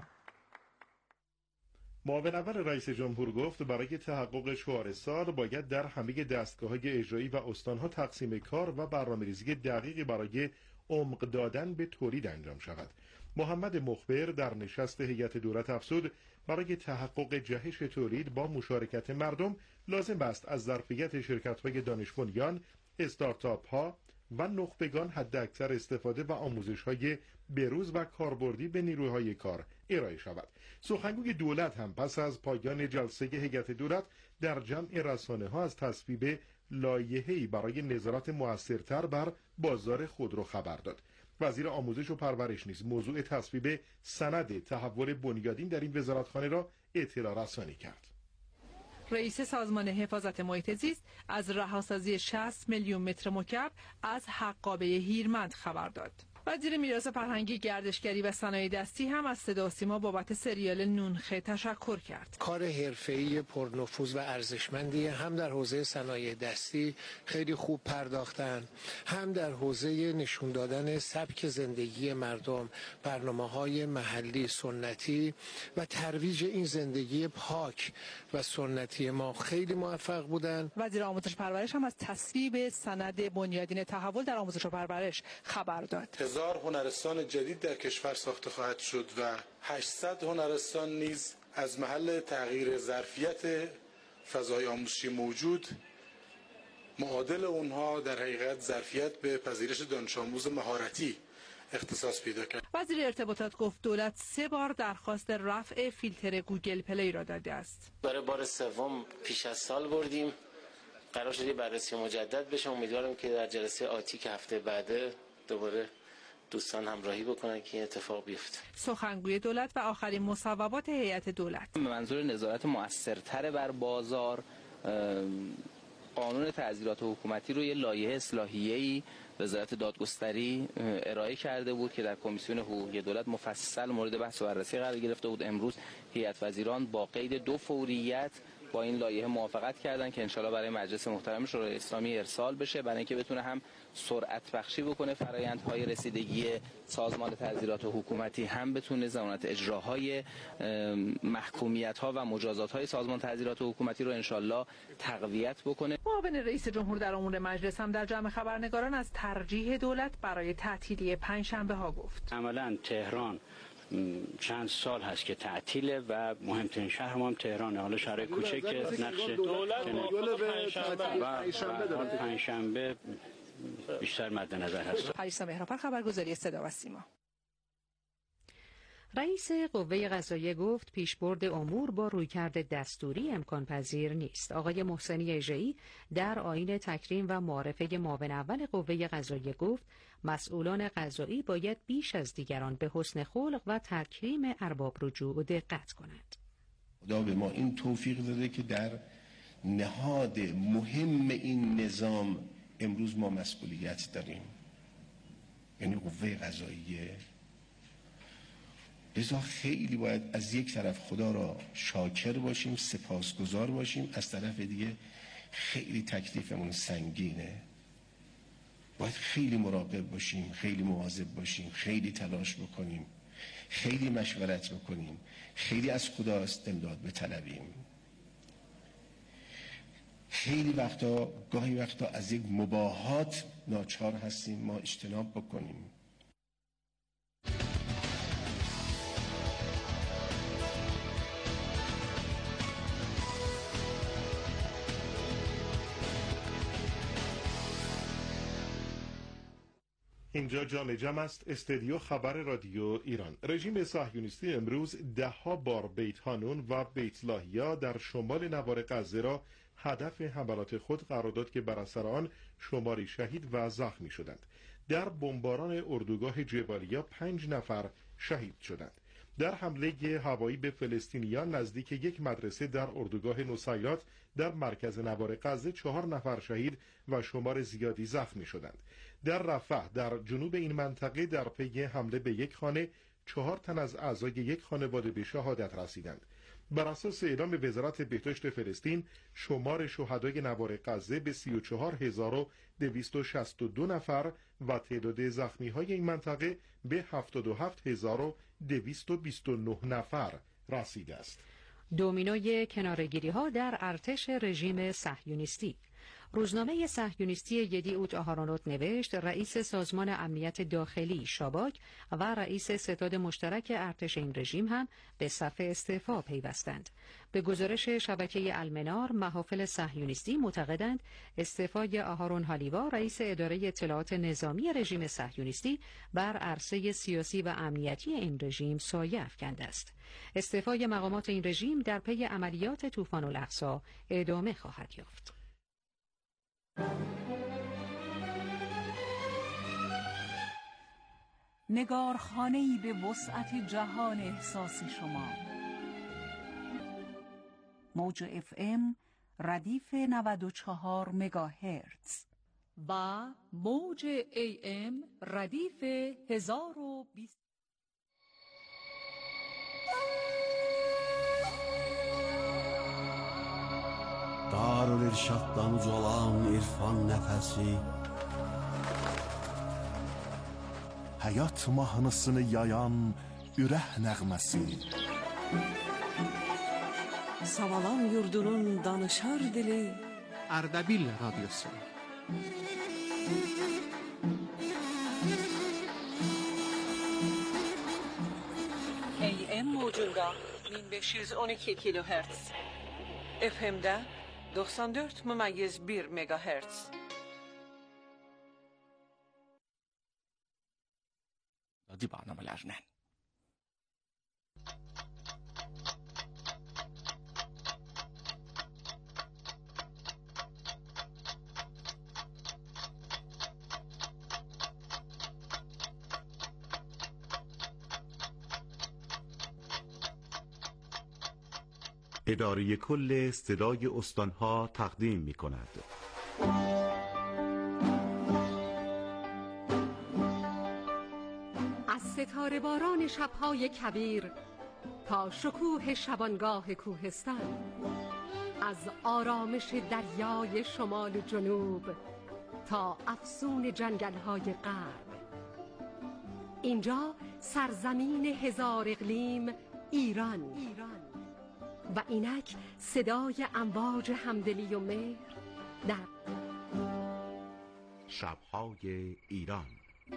معاون اول رئیس جمهور گفت برای تحقق شعار سال باید در همه دستگاه‌های اجرایی و استان‌ها تقسیم کار و برنامه‌ریزی دقیقی برای عمق دادن به تولید انجام شود. محمد مخبر در نشست هیئت دولت افزود برای تحقق جهش تولید با مشارکت مردم لازم است از ظرفیت شرکت‌های دانش بنیان، استارتاپ‌ها و نخبگان حداکثر استفاده و آموزش‌های بروز و کاربردی به نیروهای کار ارائه شود. سخنگوی دولت هم پس از پایان جلسه هیئت دولت در جمع رسانه‌ها از تصویب لایحه‌ای برای نظارت موثرتر بر بازار خودرو خبر داد. وزیر آموزش و پرورش نیز موضوع تصویب سند تحول بنیادین در این وزارتخانه را اطلاع رسانی کرد. رئیس سازمان حفاظت محیط زیست از رهاسازی 60 میلیون متر مکعب از حقابه هیرمند خبر داد. وزیر میراث فرهنگی، گردشگری و صنایع دستی هم از صدا و سیما بابت سریال نونخه تشکر کرد. کار حرفه‌ای پرنفوذ و ارزشمندی هم در حوزه صنایع دستی خیلی خوب پرداختن، هم در حوزه نشون دادن سبک زندگی مردم، برنامه‌های محلی سنتی و ترویج این زندگی پاک و سنتی ما خیلی موفق بودن. وزیر آموزش و پرورش هم از تصویب سند بنیادین تحول در آموزش و پرورش خبر داد. 1000 هنرستان جدید در کشور ساخته خواهد شد و 800 هنرستان نیز از محل تغییر ظرفیت فضای آموزشی موجود معادل اونها در حقیقت ظرفیت به پذیرش دانش آموز مهارتی اختصاص پیدا کرد. وزیر ارتباطات گفت دولت 3 بار درخواست رفع فیلتر گوگل پلی را داده است. برای بار سوم پیش از سال بردیم، قرار شده بررسی مجدد بشه. امیدوارم که در جلسه آتی که هفته بعده دوباره دوستان همراهی بکنن که این اتفاق بیفته. سخنگوی دولت و آخرین مصوبات هیئت دولت به منظور نظارت مؤثرتر بر بازار، قانون تعزیرات حکومتی رو یه لایحه اصلاحیه‌ای وزارت دادگستری ارائه کرده بود که در کمیسیون حقوقی دولت مفصل مورد بحث و بررسی قرار گرفته بود. امروز هیئت وزیران با قید 2 فوریت با این لایحه موافقت کردن که انشالله برای مجلس محترم شورای اسلامی ارسال بشه، برای اینکه بتونه هم سرعت بخشی بکنه فرآیندهای رسیدگی سازمان تعزیرات حکومتی، هم بتونه ضمانت اجراهای محکومیت‌ها و مجازات‌های سازمان تعزیرات حکومتی رو انشالله تقویت بکنه. معاون رئیس جمهور در امور مجلس هم در جمع خبرنگاران از ترجیح دولت برای تعطیلی پنجشنبه‌ها گفت. عملاً تهران چند سال هست که تعطیله و مهمترین شهر ما هم تهرانه. حالا شهر کوچک که نقش دولت و پنجشنبه بیشتر مد نظر هست. پریسا مهرآفر، خبرگزاری صدا و سیما. رئیس قوه قضاییه گفت پیشبرد امور با رویکرد دستوری امکان پذیر نیست. آقای محسنی اژه‌ای در آیین تکریم و معارفه معاون اول قوه قضاییه گفت مسئولان قضایی باید بیش از دیگران به حسن خلق و تکریم ارباب رجوع دقت کنند. خدا به ما این توفیق داده که در نهاد مهم این نظام امروز ما مسئولیت داریم، یعنی قوه قضاییه. لذا خیلی باید از یک طرف خدا را شاکر باشیم، سپاسگزار باشیم، از طرف دیگه خیلی تکلیفمون سنگینه. باید خیلی مراقب باشیم، خیلی مواظب باشیم، خیلی تلاش بکنیم، خیلی مشورت بکنیم، خیلی از خدا استمداد بطلبیم. خیلی وقتا، گاهی وقتا از یک مباحات ناچار هستیم ما اجتناب بکنیم. اینجا جام جم است، استودیو خبر رادیو ایران. رژیم صهیونیستی امروز 10 بار بیت هانون و بیت لاهیا در شمال نوار غزه را هدف حملات خود قرار داد که بر اثر آن شماری شهید و زخمی شدند. در بمباران اردوگاه جبالیا 5 نفر شهید شدند. در حمله هوایی به فلسطینیان نزدیک یک مدرسه در اردوگاه نصیرات در مرکز نوار غزه 4 نفر شهید و شمار زیادی زخمی شدند. در رفح در جنوب این منطقه در پی حمله به یک خانه 4 تن از اعضای یک خانواده به شهادت رسیدند. بر اساس اعلام وزارت بهداشت فلسطین شمار شهدای نوار غزه به 34262 نفر و تعداد زخمی‌های این منطقه به 77229 نفر رسیده است. دومینوی کناره‌گیری‌ها در ارتش رژیم صهیونیستی. روزنامه صهیونیستی یدیعوت آهارونوت نوشت رئیس سازمان امنیت داخلی شاباک و رئیس ستاد مشترک ارتش این رژیم هم به صف استعفا پیوستند. به گزارش شبکه المنار، محافل صهیونیستی معتقدند استعفای آهارون هالیوا رئیس اداره اطلاعات نظامی رژیم صهیونیستی بر عرصه سیاسی و امنیتی این رژیم سایه افکنده است. استعفای مقامات این رژیم در پی عملیات طوفان الاقصی ادامه خواهد یافت. نگارخانه‌ای به وسعت جهان احساس شما. موج FM ردیف 94 مگاهرتز و موج AM ردیف 1020. Darülirşaddan uzalan irfan nəfəsi, həyat mahnısını yayan ürək nəğməsi, Savalan yurdunun danışar dili, Ardabil Radyosu. AM موجunda 1512 kilohertz. FM'de 94,1 megahertz. دادی برنامه‌lerden. اداره کل صدای استانها تقدیم می کند. از ستاره باران شبهای کویر تا شکوه شبانگاه کوهستان، از آرامش دریای شمال و جنوب تا افسون جنگل‌های غرب، اینجا سرزمین هزار اقلیم ایران و اینک صدای امواج همدلی و مهر در شب‌های ایران.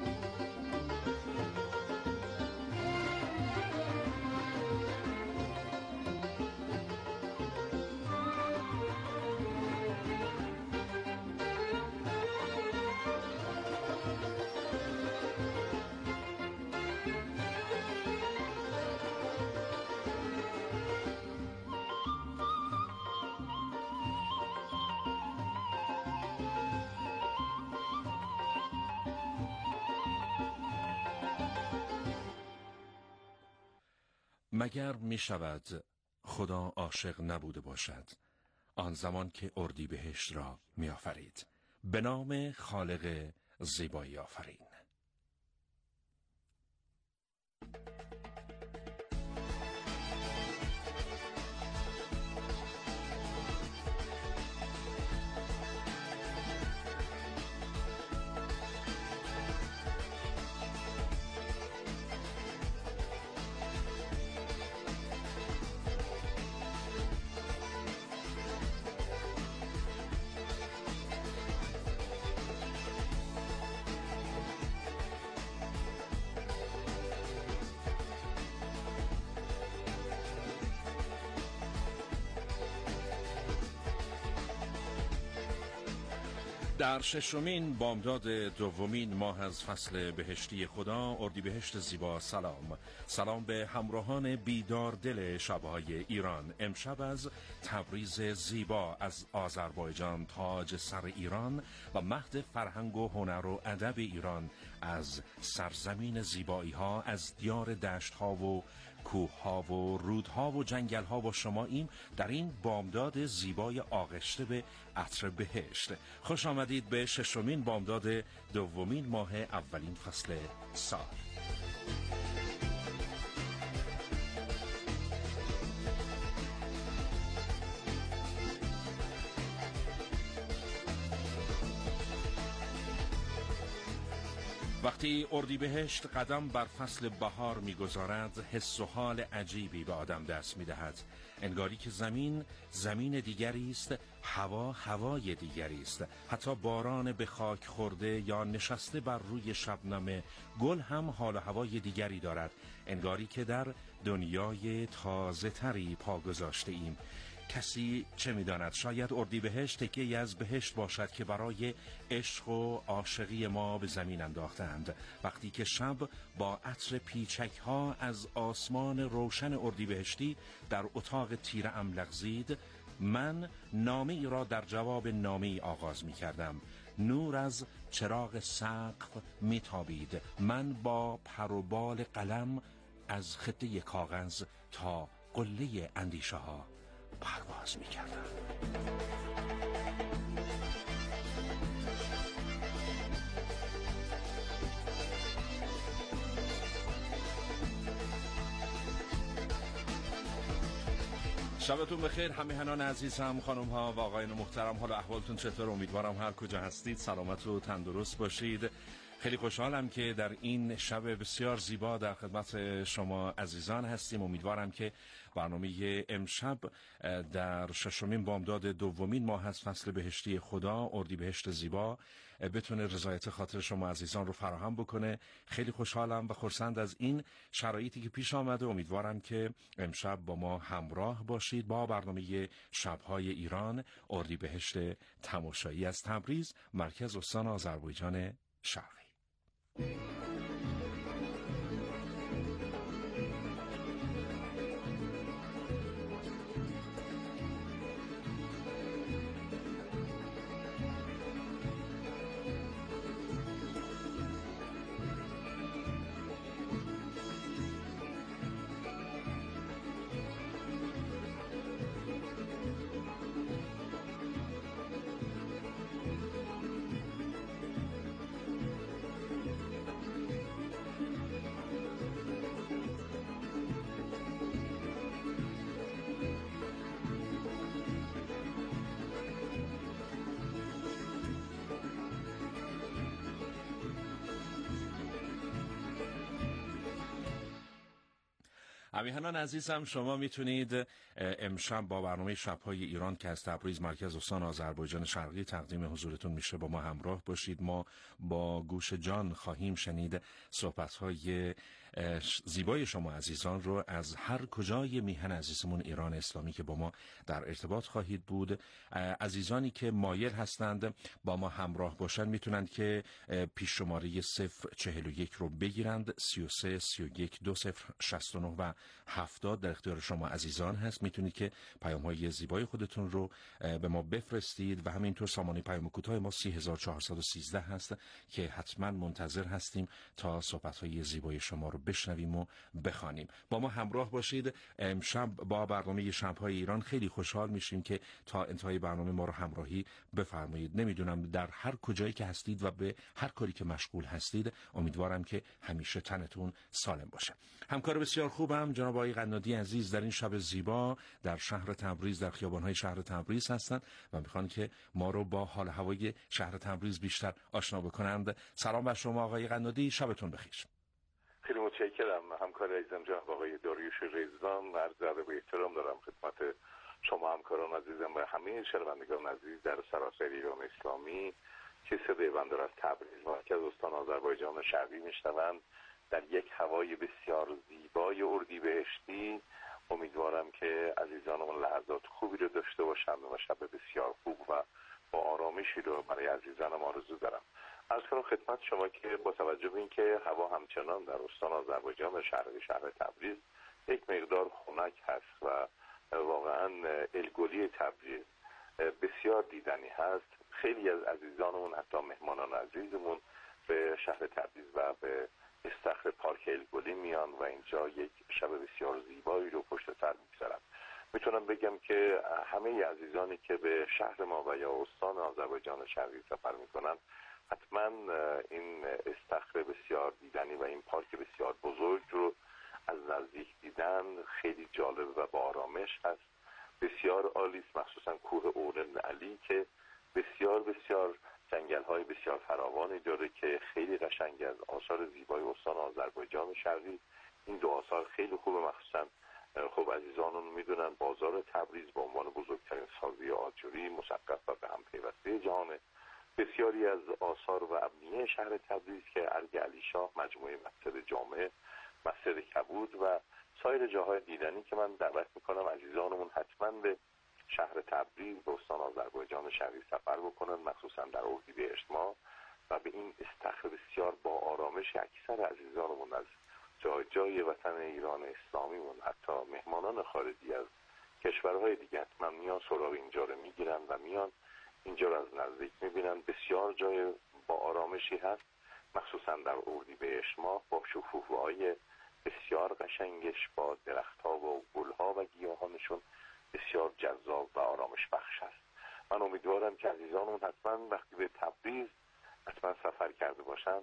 مگر می شود خدا عاشق نبوده باشد آن زمان که اردیبهشت را می آفرید؟ به نام خالق زیبایی آفرین. در ششمین بامداد دومین ماه از فصل بهشتی خدا، اردیبهشت زیبا، سلام به همراهان بیدار دل شبهای ایران. امشب از تبریز زیبا، از آذربایجان تاج سر ایران و مهد فرهنگ و هنر و ادب ایران، از سرزمین زیبایی ها، از دیار دشت ها و کوه ها و رودها و جنگل ها با شماییم در این بامداد زیبای آغشته به عطر بهشت. خوش آمدید به ششمین بامداد دومین ماه اولین فصل سال. و وقتی اردیبهشت قدم بر فصل بهار می‌گذارد، حس و حال عجیبی به آدم دست می‌دهد. انگاری که زمین دیگری است، هوای دیگری است. حتی باران به خاک خورده یا نشسته بر روی شبنم گل هم حال و هوای دیگری دارد. انگاری که در دنیای تازه تری پا گذاشته ایم. کسی چه می‌داند، شاید اردیبهشت تکیه‌ای از بهشت باشد که برای عشق و عاشقی ما به زمین انداختند. وقتی که شب با عطر پیچک‌ها از آسمان روشن اردیبهشتی در اتاق تیره‌ام لغزید، من نامه‌ای را در جواب نامه‌ای آغاز می‌کردم. نور از چراغ سقف می‌تابید. من با پر و بال قلم از خطه کاغذ تا قله اندیشه‌ها پرواز می‌کردم. شبتون بخیر همیهنان عزیزم، خانم ها و آقایان محترم. حالا احوالتون چطور؟ امیدوارم هر کجا هستید سلامت و تندرست باشید. خیلی خوشحالم که در این شب بسیار زیبا در خدمت شما عزیزان هستیم. امیدوارم که برنامه امشب در ششمین بامداد دومین ماه از فصل بهشتی خدا، اردیبهشت زیبا، بتونه رضایت خاطر شما عزیزان رو فراهم بکنه. خیلی خوشحالم و خرسند از این شرایطی که پیش آمده. امیدوارم که امشب با ما همراه باشید با برنامه شب‌های ایران، اردیبهشت تماشایی از تبریز، مرکز استان آذربایجان شرقی. همیهنان عزیزم، شما میتونید امشب با برنامه شب‌های ایران که از تبریز، مرکز استان آذربایجان شرقی تقدیم حضورتون میشه با ما همراه باشید. ما با گوش جان خواهیم شنید صحبت‌های زیبای شما عزیزان رو از هر کجای میهن عزیزمون ایران اسلامی که با ما در ارتباط خواهید بود. عزیزانی که مایل هستند با ما همراه باشند میتونند که پیش شماره 041 رو بگیرند. 33 31 2069 و 70 در اختیار شما عزیزان هست. میتونید که پیام‌های زیبای خودتون رو به ما بفرستید و همینطور سامانه پیام کوتاه ما 3413 هست که حتما منتظر هستیم تا صحبت‌های زیبای شما رو بشنویم و بخوانیم. با ما همراه باشید. امشب با برنامه شب‌های ایران خیلی خوشحال میشیم که تا انتهای برنامه ما رو همراهی بفرمایید. نمیدونم در هر کجایی که هستید و به هر کاری که مشغول هستید، امیدوارم که همیشه تنتون سالم باشه. همکار بسیار خوبم جناب آقای قنادی عزیز در این شب زیبا در شهر تبریز، در خیابان‌های شهر تبریز هستند و میخوان که ما رو با حال هوای شهر تبریز بیشتر آشنا بکنند. سلام بر شما آقای قنادی، شبتون بخیر. خیلی متشکرم همکار عزیزم جناب آقای داریوش رضوان. عرض ادب و احترام دارم خدمت شما همکاران عزیزم و همه شنوندگان عزیز در سراسر ایران اسلامی که صدای بنده را از تبریز، مرکز استان آذربایجان شرقی میشنوند در یک هوای بسیار زیبای اردیبهشتی. امیدوارم که عزیزانمون لحظات خوبی رو داشته باشند و شب بسیار خوب و با آرامشی رو برای عزیزانم آرزو دارم. عرض کنم خدمت شما که با توجه به اینکه هوا همچنان در استان آذربایجان شرقی شهر تبریز یک مقدار خنک هست و واقعا الگلی تبریز بسیار دیدنی هست، خیلی از عزیزانمون حتی مهمانان عزیزمون به شهر تبریز و به استخر پارک الگلی میان و اینجا یک شب بسیار زیبایی رو پشت سر میگذارن. میتونم بگم که همه عزیزانی که به شهر ما و یا استان آذربایجان شرقی سفر میکنن حتما این استخر بسیار دیدنی و این پارک بسیار بزرگ رو از نزدیک دیدن خیلی جالب و با آرامش هست. بسیار عالی است، مخصوصا کوه اور ابن علی که بسیار بسیار جنگل جنگل‌های بسیار فراوانی داره که خیلی قشنگ از آثار زیبای استان آذربایجان شرقی. این دو آثار خیلی خوبه، مخصوصا خب عزیزانون میدونن بازار تبریز به عنوان بزرگترین سازی آجوری مثقف و به هم پیوسته جهانه. بسیاری از آثار و ابنیه شهر تبریز که ارگ علیشاه، مجموعه مسجد جامع، مسجد کبود و سایر جاهای دیدنی که من دعوت میکنم عزیزانمون حتما به شهر تبریز به استان آذربایجان شرقی سفر بکنن، مخصوصا در اردیبهشت ماه، و به این استخر بسیار با آرامش اکثر عزیزانمون از جای وطن ایران اسلامیمون، حتی مهمانان خارجی از کشورهای دیگه حتما میان سراغ اینجا رو میگیرن و میان اینجا رو از نزدیک میبینن. بسیار جای با آرامشی هست، مخصوصا در اردیبهشت ماه با شکوفه‌های بسیار قشنگش، با درخت‌ها و گل‌ها و گیاهانشون بسیار جذاب و آرامش بخش است. من امیدوارم که عزیزانمون حتما وقتی به تبریز حتما سفر کرده باشن،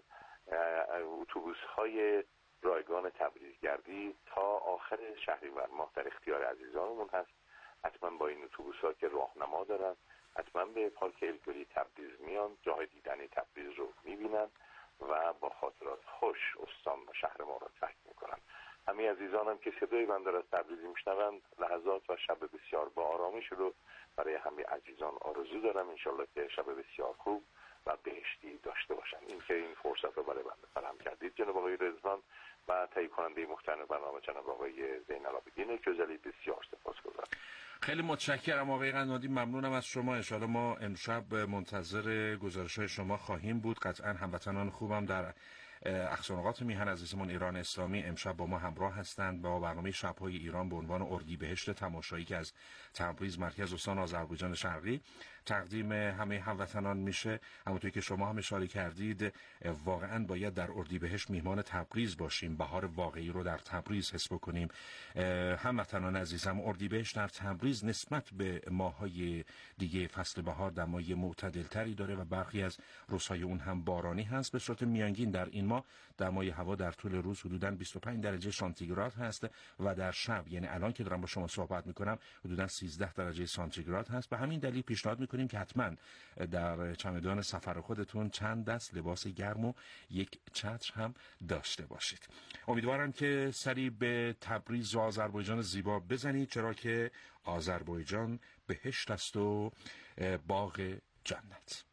اتوبوس‌های رایگان تبریزگردی تا آخر شهریور ماه در اختیار عزیزانمون هست. حتما با این اتوبوس‌ها که راهنما دارن حتما به پارک الگوری تبریز میان، جاهای دیدنی تبریز رو میبینن و با خاطرات خوش استان و شهر ما رو ترک میکنن. همه عزیزانم که صدای من از تبریز میشنوند، لحظات و شب بسیار با آرامش رو برای همه عزیزان آرزو دارم. انشالله که شب بسیار خوب و بهشتی داشته باشن. این که این فرصت رو برای بنده فراهم کردید جناب آقای رضوان و تهیه کننده محترم برنامه جناب آقای زین‌العابدین گوزلی، بسیار سپاسگزارم. خیلی متشکرم آقای قنادی، ممنونم از شما. انشاءالله ما امشب منتظر گزارش‌های شما خواهیم بود. قطعا هموطنان خوبم در اقصانقاط میهن عزیزمون ایران اسلامی امشب با ما همراه هستند با برنامه شب‌های ایران به عنوان اردیبهشت تماشایی که از تبریز مرکز استان آذربایجان شرقی تقدیم همه هموطنان میشه. همونطوری که شما هم اشاره کردید واقعا باید در اردیبهشت میهمان تبریز باشیم، بهار واقعی رو در تبریز حس بکنیم. هموطنان عزیزم، اردیبهشت در تبریز نسبت به ماه‌های دیگه فصل بهار دمای معتدل‌تری داره و برخی از روزهای اون هم بارانی هست. به صورت میانگین در این ماه دمای هوا در طول روز حدوداً 25 درجه سانتیگراد هست و در شب، یعنی الان که دارم با شما صحبت میکنم، حدوداً 13 درجه سانتیگراد هست. به همین دلیل پیشنهاد میکنیم که حتما در چمدان سفر خودتون چند دست لباس گرم و یک چتر هم داشته باشید. امیدوارم که سری به تبریز و آذربایجان زیبا بزنید، چرا که آذربایجان بهشت است و باغ جنت.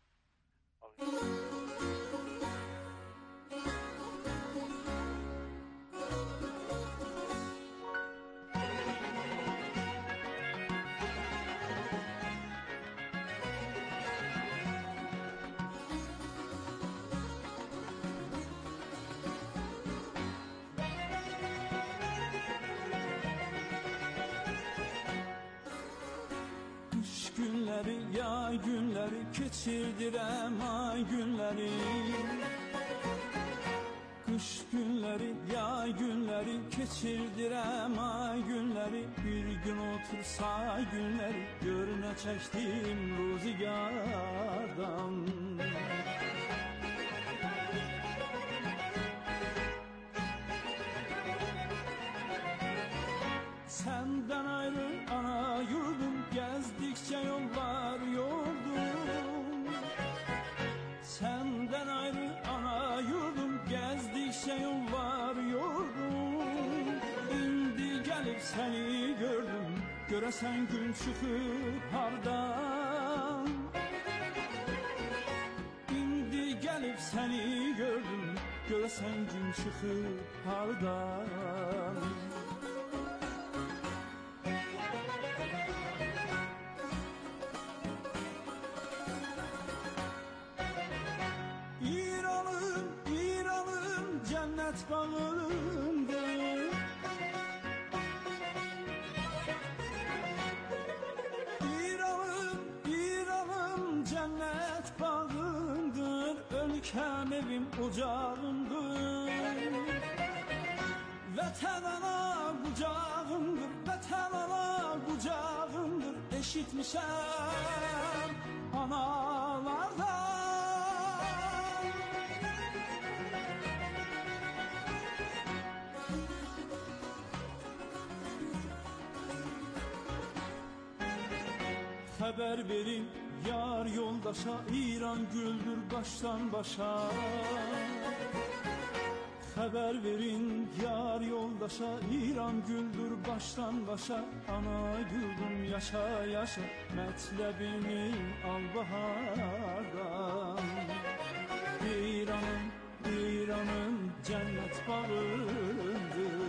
Yay günleri keçirdirəm ay günləri, qış günləri, yay günləri keçirdirəm ay günləri. Bir gün otursa günləri gör nə çəkdim ruzigardan. Səndən ayrı ana yurdum, gəzdikcə yollar yoldum. Səndən ayrı ana yurdum, gəzdikcə yollar yoldum. İndi gəlib səni gördüm, görəsən gün çıxıb hardan. İndi gəlib səni gördüm, görəsən gün çıxıb hardan. Cennet bağındır, İranım cennet bağındır. Ölkem evim ocağımdır. Vətən ana qucağımdır, vətən ana qucağımdır. Eşitmişəm analardan. Xəbər verin yar yoldaşa, İran güldür baştan başa. Haber verin yar yoldaşa, İran güldür baştan başa. Ana güldüm yaşa yaşa, metlebini al bahardan. İran'ım, İran'ım cennet bağındır.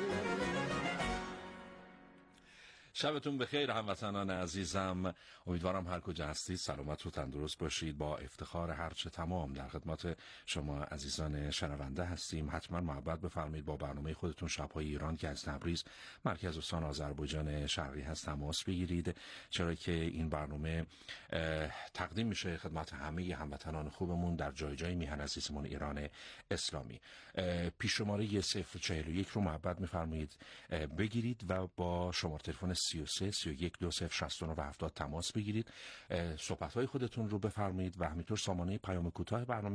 شبتون بخیر هموطنان عزیزم، امیدوارم هر کجا هستید سلامت و تندرست باشید. با افتخار هرچه تمام در خدمت شما عزیزان شنونده هستیم. حتما محبت بفرمایید با برنامه خودتون شب‌های ایران که از تبریز مرکز استان آذربایجان شرقی هست تماس بگیرید، چرا که این برنامه تقدیم میشه خدمت همه هموطنان خوبمون در جای جای میهن عزیزمون ایران اسلامی. پیش شماره 041 رو محبت میفرمایید بگیرید و با شماره تلفن 33 31 20 69 و 70 تماس بگیرید، صحبت‌های خودتون رو بفرمایید و همینطور سامانه پیام کوتاه برنامه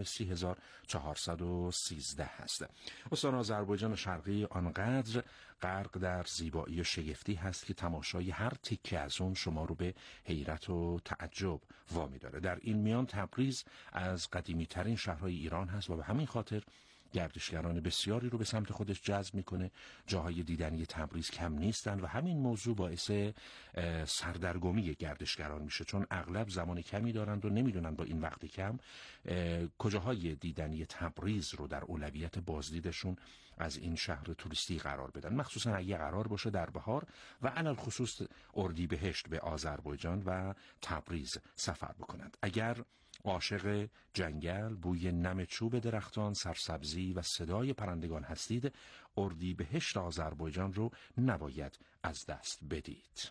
3413 هست. استان آذربایجان شرقی آنقدر غرق در زیبایی و شگفتی هست که تماشای هر تکه از اون شما رو به حیرت و تعجب وامی داره. در این میان تبریز از قدیمی ترین شهرهای ایران هست و به همین خاطر گردشگران بسیاری رو به سمت خودش جذب میکنه. جاهای دیدنی تبریز کم نیستن و همین موضوع باعث سردرگمی گردشگران میشه، چون اغلب زمان کمی دارند و نمیدونن با این وقت کم کجاهای دیدنی تبریز رو در اولویت بازدیدشون از این شهر توریستی قرار بدن، مخصوصا اگه قرار باشه در بهار و علل خصوص اردیبهشت به آذربایجان و تبریز سفر بکنند. اگر عاشق جنگل، بوی نم چوب درختان، سرسبزی و صدای پرندگان هستید، اردیبهشت آذربایجان رو نباید از دست بدید.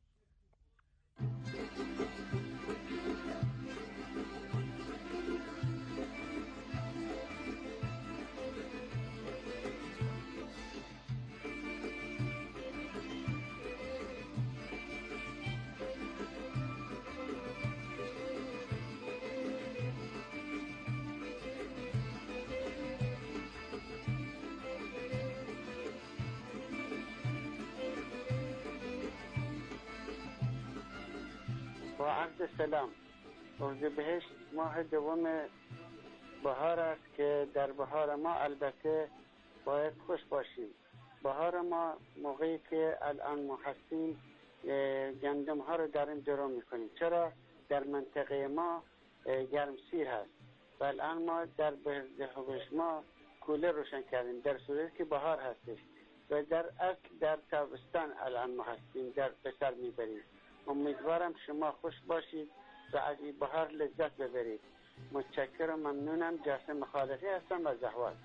با عرض سلام. اردیبهشت ماه دوم بهار است که در بهار ما البته باید خوش باشیم. بهار ما موقعی که الان ما هستیم گندم ها رو داریم درو میکنیم، چرا در منطقه ما گرمسیر هست و الان ما در بهشت ما کولر روشن کردیم در صورتی که بهار هستش و در اصل در تابستان الان ما هستیم در بسر میبریم. امیدوارم شما خوش باشید و از این بهار لذت ببرید. متشکرم، ممنونم. جاسم خالقی هستم از زهوار.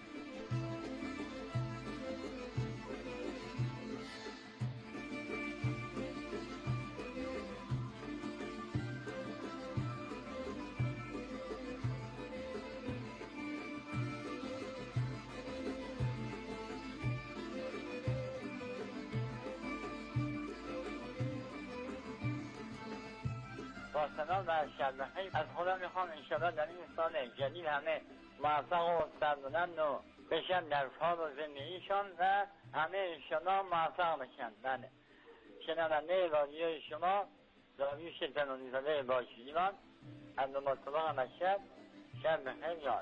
با سلام و شرمخیر از خدا میخوام انشاءالله در این سال جدید همه موفق و سربلند و بشن در کار و زندگیشان و همه انشاءالله موفق بشن. بله، شنونده رادیوی شما رادیو شیطان زاده باشیران از نمازطباق مشهد، شب بخیر یاد.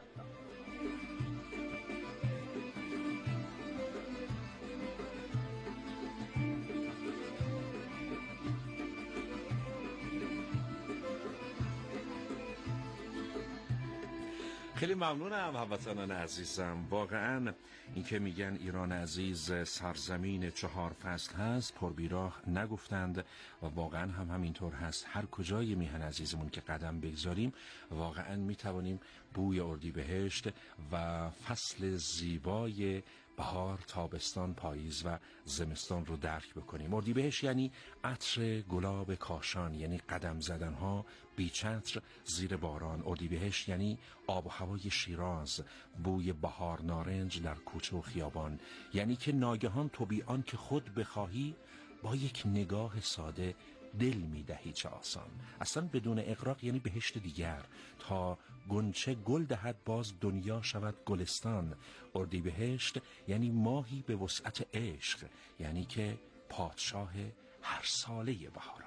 خیلی ممنونم هموطنان عزیزم. واقعا این که میگن ایران عزیز سرزمین 4 فصل هست پربیراه نگفتند و واقعا هم همینطور هست. هر کجای میهن عزیزمون که قدم بگذاریم واقعا میتوانیم بوی اردیبهشت و فصل زیبای بهار، تابستان، پاییز و زمستان رو درک بکنیم. اردیبهشت یعنی عطر گلاب کاشان، یعنی قدم زدنها بی چتر زیر باران. اردیبهشت یعنی آب و هوای شیراز، بوی بهار نارنج در کوچه و خیابان، یعنی که ناگهان تو بی آن که خود بخواهی با یک نگاه ساده دل میدهی. چه آسان، اصلا بدون اغراق، یعنی بهشت دیگر. تا گنچه گل دهد باز دنیا شود گلستان. اردیبهشت یعنی ماهی به وسعت عشق، یعنی که پادشاه هر ساله بهار